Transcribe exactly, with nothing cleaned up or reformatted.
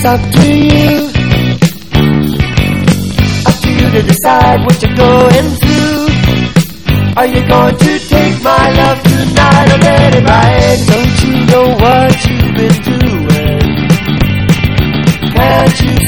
It's up to you, up to you to decide what you're going through. Are you going to take my love tonight or let it ride? Don't you know what you've been doing? Can't you